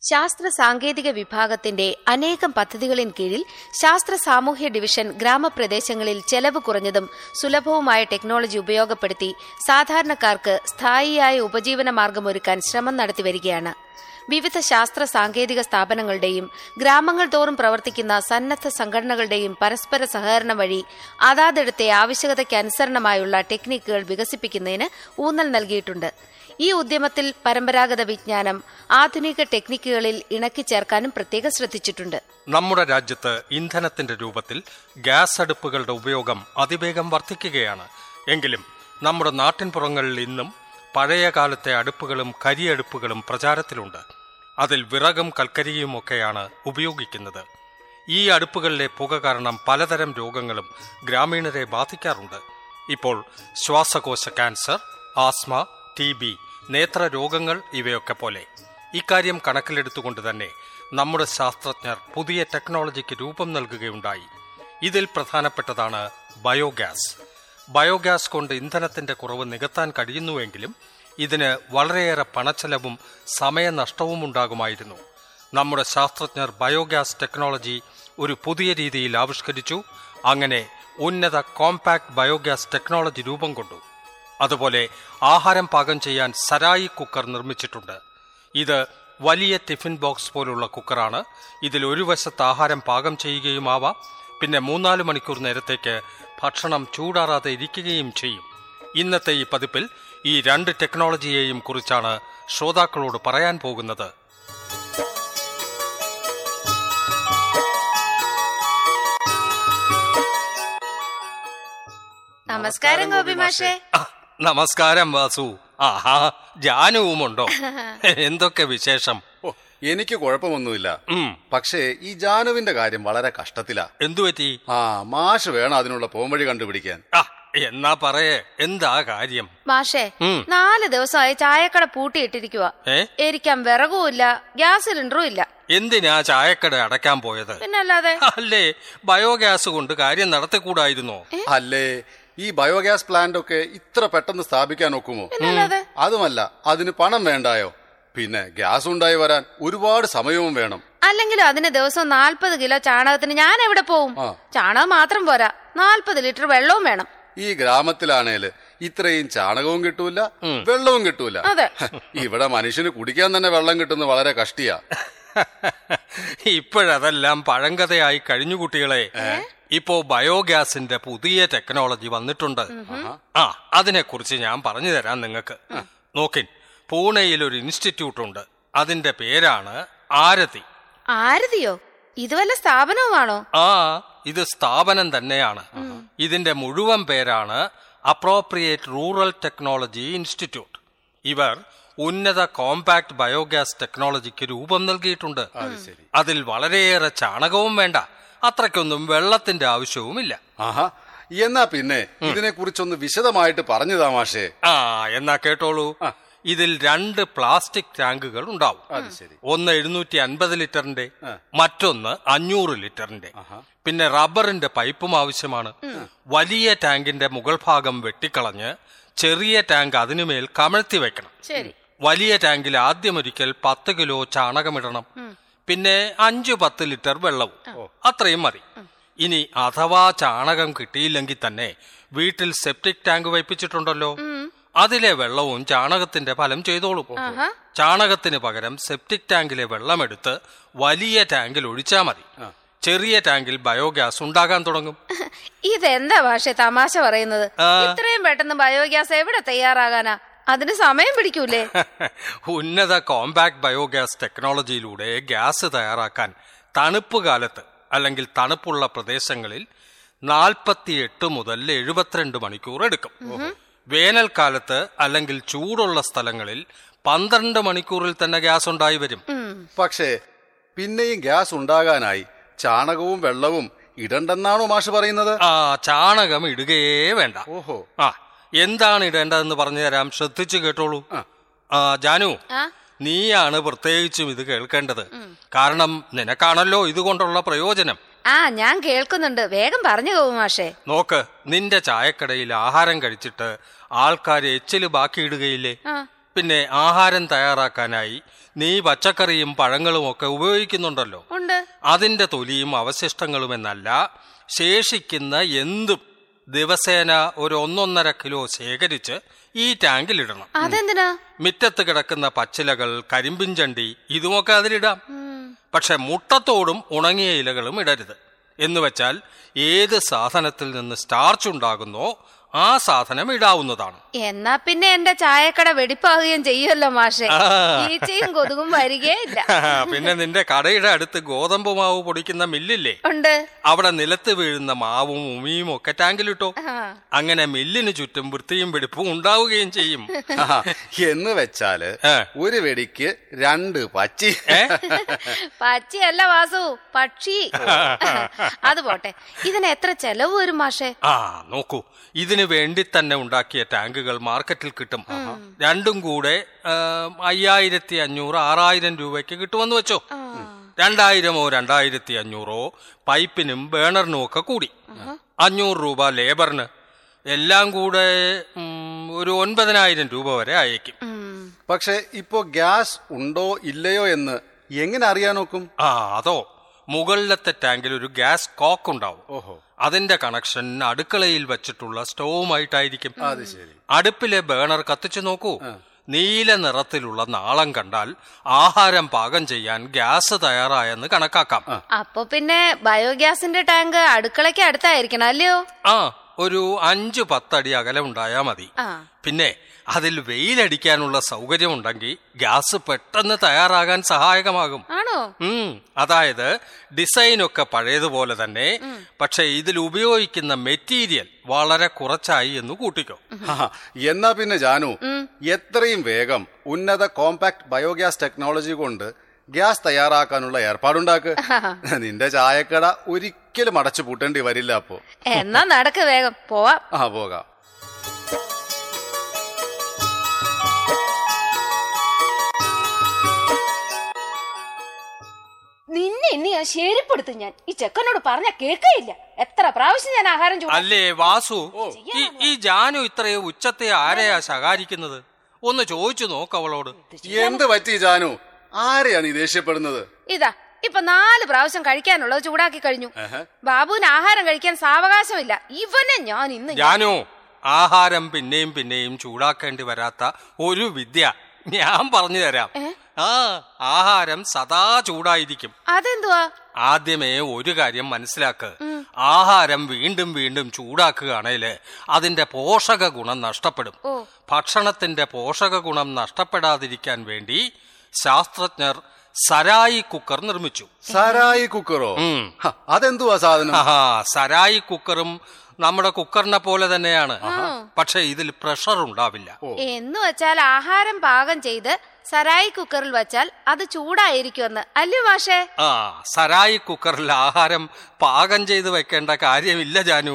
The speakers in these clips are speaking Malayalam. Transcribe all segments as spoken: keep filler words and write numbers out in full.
ശാസ്ത്ര സാങ്കേതിക വിഭാഗത്തിന്റെ അനേകം പദ്ധതികളിൻ കീഴിൽ ശാസ്ത്ര സാമൂഹ്യ ഡിവിഷൻ ഗ്രാമപ്രദേശങ്ങളിൽ ചെലവ് കുറഞ്ഞതും സുലഭവുമായ ടെക്നോളജി ഉപയോഗപ്പെടുത്തി സാധാരണക്കാർക്ക് സ്ഥായിയായ ഉപജീവന മാർഗമൊരുക്കാൻ ശ്രമം നടത്തിവരികയാണ്. വിവിധ ശാസ്ത്ര സാങ്കേതിക സ്ഥാപനങ്ങളുടെയും ഗ്രാമങ്ങൾ തോറും പ്രവർത്തിക്കുന്ന സന്നദ്ധ സംഘടനകളുടെയും പരസ്പര സഹകരണം വഴി അതാതിടത്തെ ആവശ്യകതയ്ക്കനുസരണമായുള്ള ടെക്നിക്കുകൾ വികസിപ്പിക്കുന്നതിന് ഊന്നൽ നൽകിയിട്ടുണ്ട്. ഈ ഉദ്യമത്തിൽ പരമ്പരാഗത വിജ്ഞാനം ആധുനിക ടെക്നിക്കുകളിൽ ഇണക്കിച്ചേർക്കാനും പ്രത്യേകം ശ്രദ്ധിച്ചിട്ടുണ്ട്. നമ്മുടെ രാജ്യത്ത് ഇന്ധനത്തിന്റെ രൂപത്തിൽ ഗ്യാസ് അടുപ്പുകളുടെ ഉപയോഗം അതിവേഗം വർദ്ധിക്കുകയാണ്. എങ്കിലും നമ്മുടെ നാട്ടിൻപുറങ്ങളിൽ ഇന്നും പഴയ കാലത്തെ അടുപ്പുകളും കരിയടുപ്പുകളും പ്രചാരത്തിലുണ്ട്. അതിൽ വിറകും കൽക്കരിയുമൊക്കെയാണ് ഉപയോഗിക്കുന്നത്. ഈ അടുപ്പുകളിലെ പുക കാരണം പലതരം രോഗങ്ങളും ഗ്രാമീണരെ ബാധിക്കാറുണ്ട്. ഇപ്പോൾ ശ്വാസകോശ ക്യാൻസർ, ആസ്മ, ടി ബി, നേത്രരോഗങ്ങൾ ഇവയൊക്കെ പോലെ. ഇക്കാര്യം കണക്കിലെടുത്തുകൊണ്ട് തന്നെ നമ്മുടെ ശാസ്ത്രജ്ഞർ പുതിയ ടെക്നോളജിക്ക് രൂപം നൽകുകയുണ്ടായി. ഇതിൽ പ്രധാനപ്പെട്ടതാണ് ബയോഗ്യാസ്. ബയോഗ്യാസ് കൊണ്ട് ഇന്ധനത്തിന്റെ കുറവ് നികത്താൻ കഴിയുന്നുവെങ്കിലും ഇതിന് വളരെയേറെ പണച്ചെലവും സമയനഷ്ടവും ഉണ്ടാകുമായിരുന്നു. നമ്മുടെ ശാസ്ത്രജ്ഞർ ബയോഗ്യാസ് ടെക്നോളജി ഒരു പുതിയ രീതിയിൽ ആവിഷ്കരിച്ചു. അങ്ങനെ ഉന്നത കോമ്പാക്ട് ബയോഗ്യാസ് ടെക്നോളജി രൂപം കൊണ്ടു. അതുപോലെ ആഹാരം പാകം ചെയ്യാൻ സരായി കുക്കർ നിർമ്മിച്ചിട്ടുണ്ട്. ഇത് വലിയ ടിഫിൻ ബോക്സ് പോലുള്ള കുക്കറാണ്. ഇതിൽ ഒരു വശത്ത് ആഹാരം പാകം ചെയ്യുകയുമാവാം, പിന്നെ മൂന്നാല് മണിക്കൂർ നേരത്തേക്ക് ഭക്ഷണം ചൂടാറാതെ ഇരിക്കുകയും ചെയ്യും. ഇന്നത്തെ ഈ പതിപ്പിൽ ഈ രണ്ട് ടെക്നോളജിയെയും കുറിച്ചാണ് ശ്രോതാക്കളോട് പറയാൻ പോകുന്നത്. നമസ്കാരം ഗോപി മാഷേ. നമസ്കാരം വാസു. ആഹാ, ജാനുവുമുണ്ടോ? എന്തൊക്കെ വിശേഷം? എനിക്ക് കുഴപ്പമൊന്നുമില്ല. പക്ഷേ ഈ ജാനുവിന്റെ കാര്യം വളരെ കഷ്ടത്തിലാ. എന്തുപറ്റി? ആ മാഷ് വേണം അതിനുള്ള പോംവഴി കണ്ടുപിടിക്കാൻ. എന്നാ പറയേ, എന്താ കാര്യം? മാഷേ, നാല് ദിവസമായി ചായക്കട പൂട്ടിയിട്ടിരിക്കുക. എരിക്കാൻ വിറകുമില്ല, ഗ്യാസ് സിലിണ്ടറും ഇല്ല. എന്തിനാ ചായക്കട അടയ്ക്കാൻ പോയത്? പിന്നല്ലാതെ. അല്ലേ, ബയോഗ്യാസ് കൊണ്ട് കാര്യം നടത്തിക്കൂടായിരുന്നോ? അല്ലേ, ഈ ബയോഗ്യാസ് പ്ലാന്റ് ഒക്കെ ഇത്ര പെട്ടെന്ന് സ്ഥാപിക്കാൻ ഒക്കുമോ? അതുമല്ല, അതിന് പണം വേണ്ടായോ? പിന്നെ ഗ്യാസ് ഉണ്ടായി വരാൻ ഒരുപാട് സമയവും വേണം. അല്ലെങ്കിൽ അതിന് ദിവസം നാൽപ്പത് കിലോ ചാണകത്തിന് ഞാൻ എവിടെ പോവും? ചാണകം മാത്രം പോരാ, നാൽപ്പത് ലിറ്റർ വെള്ളവും വേണം. ഈ ഗ്രാമത്തിലാണേല് ഇത്രയും ചാണകവും കിട്ടൂല, വെള്ളവും കിട്ടൂല. ഇവിടെ മനുഷ്യന് കുടിക്കാൻ തന്നെ വെള്ളം കിട്ടുന്നത് വളരെ കഷ്ടിയാ. ഇപ്പോഴതെല്ലാം പഴങ്കഥയായി കഴിഞ്ഞു കുട്ടികളെ. ഇപ്പോ ബയോഗ്യാസിന്റെ പുതിയ ടെക്നോളജി വന്നിട്ടുണ്ട്. ആ അതിനെ കുറിച്ച് ഞാൻ പറഞ്ഞു തരാം നിങ്ങൾക്ക്. നോക്കിൻ, പൂനെയിൽ ഒരു ഇൻസ്റ്റിറ്റ്യൂട്ട് ഉണ്ട്. അതിന്റെ പേരാണ് ആരതി. ആരതിയോ? ഇത് വല്ല സ്ഥാപനവുമാണോ? ആ, ഇത് സ്ഥാപനം തന്നെയാണ്. ഇതിന്റെ മുഴുവൻ പേരാണ് അപ്രോപ്രിയേറ്റ് റൂറൽ ടെക്നോളജി ഇൻസ്റ്റിറ്റ്യൂട്ട്. ഇവർ ഉന്നത കോമ്പാക്ട് ബയോഗ്യാസ് ടെക്നോളജിക്ക് രൂപം നൽകിയിട്ടുണ്ട്. അതിൽ വളരെയേറെ ചാണകവും വേണ്ട, അത്രയ്ക്കൊന്നും വെള്ളത്തിന്റെ ആവശ്യവുമില്ല. ആഹാ, എന്നാ പിന്നെ ഇതിനെ കുറിച്ചൊന്ന് വിശദമായിട്ട് പറഞ്ഞു താമാഷേ. ആ എന്നാ കേട്ടോളൂ. ഇതിൽ രണ്ട് പ്ലാസ്റ്റിക് ടാങ്കുകൾ ഉണ്ടാവും. ഒന്ന് എഴുന്നൂറ്റി അൻപത് ലിറ്ററിന്റെ, മറ്റൊന്ന് അഞ്ഞൂറ് ലിറ്ററിന്റെ. പിന്നെ റബ്ബറിന്റെ പൈപ്പും ആവശ്യമാണ്. വലിയ ടാങ്കിന്റെ മുകൾ ഭാഗം വെട്ടിക്കളഞ്ഞ് ചെറിയ ടാങ്ക് അതിനുമേൽ കമഴ്ത്തി വെക്കണം. വലിയ ടാങ്കിൽ ആദ്യം ഒരിക്കൽ പത്ത് കിലോ ചാണകമിടണം. പിന്നെ അഞ്ചു പത്ത് ലിറ്റർ വെള്ളവും. അത്രയും മതി. ഇനി അഥവാ ചാണകം കിട്ടിയില്ലെങ്കിൽ തന്നെ വീട്ടിൽ സെപ്റ്റിക് ടാങ്ക് വയ്പ്പിച്ചിട്ടുണ്ടല്ലോ, അതിലെ വെള്ളവും ചാണകത്തിന്റെ ഫലം ചെയ്തോളും. ചാണകത്തിന് പകരം സെപ്റ്റിക് ടാങ്കിലെ വെള്ളമെടുത്ത് വലിയ ടാങ്കിൽ ഒഴിച്ചാ മതി. ചെറിയ ടാങ്കിൽ ബയോഗ്യാസ് ഉണ്ടാകാൻ തുടങ്ങും. ഇതെന്താ ഭാഷ തമാശ പറയുന്നത്? ഇത്രയും പെട്ടെന്ന് ബയോഗ്യാസ് എവിടെ തയ്യാറാകാനാ? അതിന് സമയം പിടിക്കൂലേ? ഉന്നത കോമ്പാക്ട് ബയോഗ്യാസ് ടെക്നോളജിയിലൂടെ ഗ്യാസ് തയ്യാറാക്കാൻ തണുപ്പ് കാലത്ത് അല്ലെങ്കിൽ തണുപ്പുള്ള പ്രദേശങ്ങളിൽ നാൽപ്പത്തിയെട്ട് മുതൽ എഴുപത്തിരണ്ട് മണിക്കൂർ എടുക്കും. വേനൽക്കാലത്ത് അല്ലെങ്കിൽ ചൂടുള്ള സ്ഥലങ്ങളിൽ പന്ത്രണ്ട് മണിക്കൂറിൽ തന്നെ ഗ്യാസ് ഉണ്ടായി വരും. പക്ഷേ പിന്നെയും ഗ്യാസ് ഉണ്ടാകാനായി ചാണകവും വെള്ളവും ഇടണ്ടെന്നാണോ മാഷ് പറയുന്നത്? ആ, ചാണകം ഇടുകയേ വേണ്ട. ഓഹോ. ആ, എന്താണ് ഇടേണ്ടതെന്ന് പറഞ്ഞു തരാം, ശ്രദ്ധിച്ചു കേട്ടോളൂ. ആ ജാനു, നീയാണ് പ്രത്യേകിച്ചും ഇത് കേൾക്കേണ്ടത്. കാരണം നിനക്കാണല്ലോ ഇതുകൊണ്ടുള്ള പ്രയോജനം. ആ ഞാൻ കേൾക്കുന്നുണ്ട്, വേഗം പറഞ്ഞു പോകും മാഷേ. നോക്ക്, നിന്റെ ചായക്കടയിൽ ആഹാരം കഴിച്ചിട്ട് ആൾക്കാർ എച്ചില് ബാക്കിയിടുകയില്ലേ? പിന്നെ ആഹാരം തയ്യാറാക്കാനായി നീ പച്ചക്കറിയും പഴങ്ങളും ഒക്കെ ഉപയോഗിക്കുന്നുണ്ടല്ലോ. ഉണ്ട്. അതിന്റെ തൊലിയും അവശിഷ്ടങ്ങളും എന്നല്ല, ശേഷിക്കുന്ന എന്തും ദിവസേന ഒരു ഒന്നൊന്നര കിലോ ശേഖരിച്ച് ഈ ടാങ്കിലിടണം. അതെന്തിനാ? മിറ്റത്ത് കിടക്കുന്ന പച്ചിലകൾ, കരിമ്പിൻചണ്ടി ഇതുമൊക്കെ അതിലിടാം. പക്ഷെ മുട്ടത്തോടും ഉണങ്ങിയ ഇലകളും ഇടരുത്. എന്നുവെച്ചാൽ ഏത് സാധനത്തിൽ നിന്ന് സ്റ്റാർച്ച് ഉണ്ടാകുന്നോ ആ സാധനം ഇടാവുന്നതാണ്. എന്നാ പിന്നെ എന്റെ ചായക്കട വെടിപ്പാകുകയും ചെയ്യുമല്ലോ മാഷെ. ഈച്ചയും കൊതുകും വരികയില്ല. പിന്നെ നിന്റെ കടയുടെ അടുത്ത് ഗോതമ്പ് മാവ് പൊടിക്കുന്ന മില്ലില്ലേ? ഉണ്ട്. അവിടെ നിലത്ത് വീഴുന്ന മാവും ഉമിയും ഒക്കെ ടാങ്കിലിട്ടോ. അങ്ങനെ മില്ലിന് ചുറ്റും വൃത്തിയും വെടിപ്പും ഉണ്ടാവുകയും ചെയ്യും. എന്ന് വെച്ചാല് ഒരു വെടിക്ക് രണ്ട് പച്ചി. പച്ചിയല്ല വാസു, പക്ഷി. അത് പോട്ടെ, ഇതിന് എത്ര ചെലവ് വരും മാഷെ? ആ നോക്കൂ, ഇതിനു വേണ്ടി തന്നെ ഉണ്ടാക്കിയ ടാങ്കുകൾ മാർക്കറ്റിൽ കിട്ടും. രണ്ടും കൂടെ അയ്യായിരത്തി അഞ്ഞൂറ് ആറായിരം രൂപയ്ക്ക് കിട്ടുമെന്ന് വെച്ചോ. രണ്ടായിരമോ രണ്ടായിരത്തി അഞ്ഞൂറോ പൈപ്പിനും ബേണറിനും ഒക്കെ കൂടി. അഞ്ഞൂറ് രൂപ ലേബറിന്. എല്ലാം കൂടെ ഒരു ഒൻപതിനായിരം രൂപ വരെ അയക്കും. പക്ഷെ ഇപ്പോ ഗ്യാസ് ഉണ്ടോ ഇല്ലയോ എന്ന് എങ്ങനെ അറിയാൻ നോക്കും? ആ അതോ, മുകളിലത്തെ ടാങ്കിൽ ഒരു ഗ്യാസ് കോക്ക് ഉണ്ടാവും. ഓഹോ. അതിന്റെ കണക്ഷൻ അടുക്കളയിൽ വെച്ചിട്ടുള്ള സ്റ്റൗവുമായിട്ടായിരിക്കും. അത് ശരി. അടുപ്പിലെ ബേണർ കത്തിച്ചു നോക്കൂ. നീല നിറത്തിലുള്ള നാളം കണ്ടാൽ ആഹാരം പാകം ചെയ്യാൻ ഗ്യാസ് തയ്യാറായെന്ന് കണക്കാക്കാം. അപ്പൊ പിന്നെ ബയോഗ്യാസിന്റെ ടാങ്ക് അടുക്കളയ്ക്ക് അടുത്തായിരിക്കണം അല്ലയോ? ആ, ഒരു അഞ്ചു പത്തടി അകലം ഉണ്ടായാ മതി. പിന്നെ അതിൽ വെയിലടിക്കാനുള്ള സൗകര്യം ഉണ്ടെങ്കിൽ ഗ്യാസ് പെട്ടെന്ന് തയ്യാറാകാൻ സഹായകമാകും. ആണോ? ഉം അതായത് ഡിസൈനൊക്കെ പഴയതുപോലെ തന്നെ, പക്ഷെ ഇതിൽ ഉപയോഗിക്കുന്ന മെറ്റീരിയൽ വളരെ കുറച്ചായി എന്ന് കൂട്ടിക്കോ. എന്നാ പിന്നെ ജാനു, എത്രയും വേഗം ഉന്നത കോമ്പാക്ട് ബയോഗ്യാസ് ടെക്നോളജി കൊണ്ട് ഗ്യാസ് തയ്യാറാക്കാനുള്ള ഏർപ്പാടുണ്ടാക്ക്. നിന്റെ ചായക്കട ഒരിക്കലും അടച്ചു പൂട്ടേണ്ടി വരില്ല. അപ്പോ എന്നാ നടക്ക്, വേഗം പോവാം. ആ പോകാം. നിന്നെ ഇനി ഞാൻ ശരിപ്പെടുത്തും. ഞാൻ ഈ ചെക്കനോട് പറഞ്ഞ കേൾക്കയില്ല. എത്ര പ്രാവശ്യം ഞാൻ ആഹാരം അല്ലേ വാസു, ഈ ജാനു ഇത്രയോ ഉച്ചത്തെ ആരെയാ ശകാരിക്കുന്നത്? ഒന്ന് ചോദിച്ചു നോക്ക് അവളോട്. എന്ത് പറ്റി ജാനു? ആരെയാണ് ഈ ദേഷ്യപ്പെടുന്നത്? ഇതാ ഇപ്പൊ നാല് പ്രാവശ്യം കഴിക്കാനുള്ളത് ചൂടാക്കി കഴിഞ്ഞു. ബാബുവിന് ആഹാരം കഴിക്കാൻ സാവകാശമില്ല. ഇവനെ ഞാൻ ഇന്ന് ജാനു, ആഹാരം പിന്നെയും പിന്നെയും ചൂടാക്കേണ്ടി വരാത്ത ഒരു വിദ്യ ഞാൻ പറഞ്ഞു തരാം. ആ ആഹാരം സദാ ചൂടായിരിക്കും. അതെന്തുവാ? ആദ്യമേ ഒരു കാര്യം മനസ്സിലാക്ക്. ആഹാരം വീണ്ടും വീണ്ടും ചൂടാക്കുകയാണേല് അതിന്റെ പോഷക ഗുണം നഷ്ടപ്പെടും. ഭക്ഷണത്തിന്റെ പോഷക ഗുണം നഷ്ടപ്പെടാതിരിക്കാൻ വേണ്ടി ശാസ്ത്രജ്ഞർ സരായി കുക്കർ നിർമ്മിച്ചു. സരായി കുക്കറോ? അതെന്തുവാ സാധനം? സരായി കുക്കറും നമ്മുടെ കുക്കറിനെ പോലെ തന്നെയാണ്. പക്ഷെ ഇതിൽ പ്രഷർ ഉണ്ടാവില്ല. എന്ന് വെച്ചാൽ ആഹാരം പാകം ചെയ്ത് സരായി കുക്കറിൽ വെച്ചാൽ അത് ചൂടായിരിക്കുമെന്ന് അല്ലേ മാഷേ? ആ, സരായി കുക്കറിൽ ആഹാരം പാകം ചെയ്ത് വെക്കേണ്ട കാര്യമില്ല ജാനു.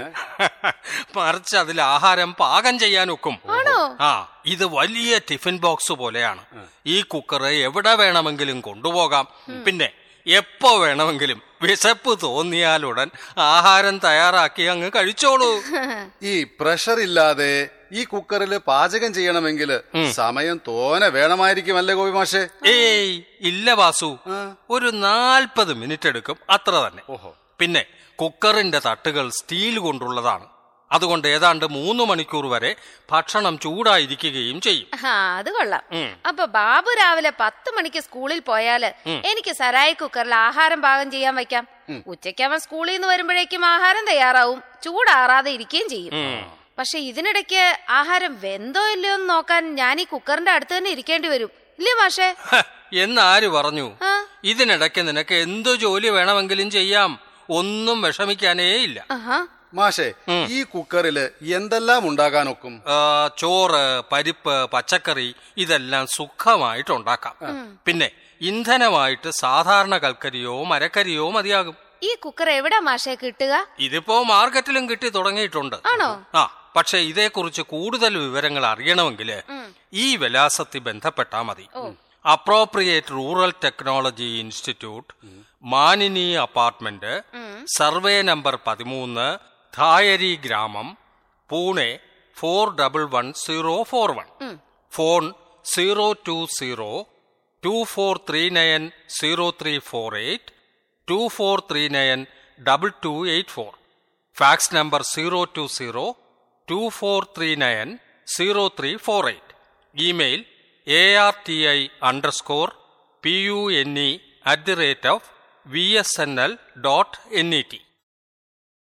മറിച്ച് അതിൽ ആഹാരം പാകം ചെയ്യാൻ ഒക്കും. ആ, ഇത് വലിയ ടിഫിൻ ബോക്സ് പോലെയാണ്. ഈ കുക്കർ എവിടെ വേണമെങ്കിലും കൊണ്ടുപോകാം. പിന്നെ എപ്പോ വേണമെങ്കിലും വിശപ്പ് തോന്നിയാലുടൻ ആഹാരം തയ്യാറാക്കി അങ്ങ് കഴിച്ചോളൂ. ഈ പ്രഷർ ഇല്ലാതെ ഈ കുക്കറിൽ പാചകം ചെയ്യണമെങ്കിൽ സമയം തോനെ വേണമായിരിക്കും അല്ലേ ഗോപി മാഷേ? ഏയ് ഇല്ല വാസു, ഒരു നാൽപ്പത് മിനിറ്റ് എടുക്കും, അത്ര തന്നെ. പിന്നെ കുക്കറിന്റെ തട്ടുകൾ സ്റ്റീൽ കൊണ്ടുള്ളതാണ്. അതുകൊണ്ട് ഏതാണ്ട് മൂന്ന് മണിക്കൂർ വരെ ഭക്ഷണം ചൂടായിരിക്കുകയും ചെയ്യും. അത് കൊള്ളാം. അപ്പൊ ബാബു രാവിലെ പത്ത് മണിക്ക് സ്കൂളിൽ പോയാല് എനിക്ക് സരായി കുക്കറിൽ ആഹാരം പാകം ചെയ്യാൻ വെക്കാം. ഉച്ചയ്ക്ക് അവൻ സ്കൂളിൽ നിന്ന് വരുമ്പോഴേക്കും ആഹാരം തയ്യാറാവും, ചൂടാറാതെ ഇരിക്കുകയും ചെയ്യും. പക്ഷെ ഇതിനിടയ്ക്ക് ആഹാരം വെന്തോ ഇല്ലയോ എന്ന് നോക്കാൻ ഞാൻ ഈ കുക്കറിന്റെ അടുത്ത് തന്നെ ഇരിക്കേണ്ടി വരും, ഇല്ലേ മാഷേ? എന്നാര് പറഞ്ഞു? ഇതിനിടയ്ക്ക് നിനക്ക് എന്തു ജോലി വേണമെങ്കിലും ചെയ്യാം, ഒന്നും വിഷമിക്കാനേ ഇല്ല. മാഷേ, ഈ കുക്കറില് എന്തെല്ലാം ഉണ്ടാക്കാനൊക്കും? ചോറ്, പരിപ്പ്, പച്ചക്കറി ഇതെല്ലാം സുഖമായിട്ടുണ്ടാക്കാം. പിന്നെ ഇന്ധനമായിട്ട് സാധാരണ കൽക്കരിയോ മരക്കരിയോ മതിയാകും. ഈ കുക്കർ എവിടെ മാഷേ കിട്ടുക? ഇതിപ്പോ മാർക്കറ്റിലും കിട്ടി തുടങ്ങിയിട്ടുണ്ട്. ആണോ? ആ, പക്ഷെ ഇതേക്കുറിച്ച് കൂടുതൽ വിവരങ്ങൾ അറിയണമെങ്കിൽ ഈ വിലാസത്തിൽ ബന്ധപ്പെട്ടാ മതി. Appropriate rural technology institute, Manini apartment, survey number പതിമൂന്ന്, ധായരി ഗ്രാമം, Pune four double one zero four one. Phone zero two zero two two four three nine zero three four eight, two four three nine double two eight four. Fax number zero two zero two four three nine zero three four eight. Email A R T I underscore P U N E at the rate of V S N L dot N E T.